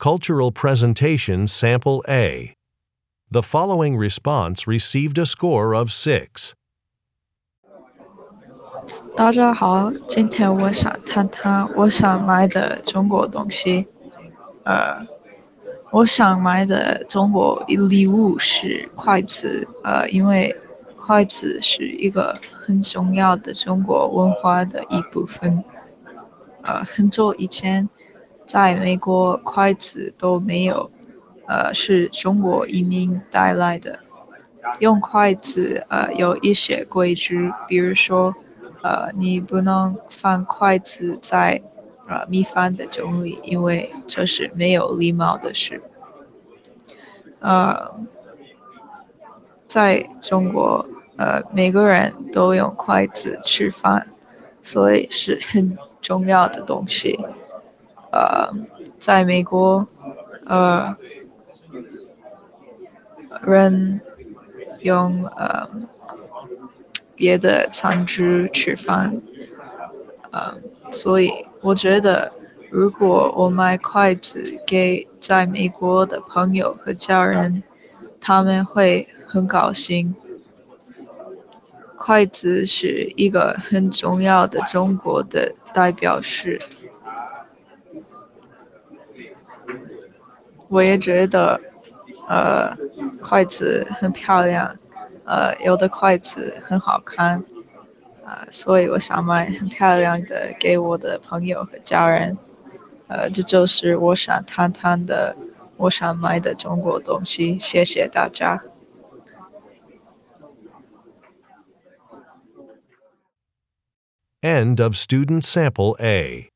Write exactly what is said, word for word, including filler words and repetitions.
Cultural Presentation Sample A. The following response received a score of six. 大家好，今天我想谈谈我想买的中国东西。呃，我想买的中国礼物是筷子，呃，因为筷子是一个很重要的中国文化的一部分。呃，很久以前，在美国筷子都没有，呃，是中国移民带来的。用筷子，呃，有一些规矩，比如说，呃，你不能放筷子在呃米饭的中里，因为这是没有礼貌的事。呃，在中国，呃，每个人都用筷子吃饭，所以是很重要的东西。呃，在美国，呃，人用呃别的餐具吃饭，呃，所以我觉得，如果我买筷子给在美国的朋友和家人，他们会很高兴。筷子是一个很重要的中国的代表式。我也觉得，呃，筷子很漂亮，呃，有的筷子很好看，呃，所以我想买很漂亮的给我的朋友和家人。呃，这就是我想谈谈的，我想买的中国东西。谢谢大家。 End of Student Sample A.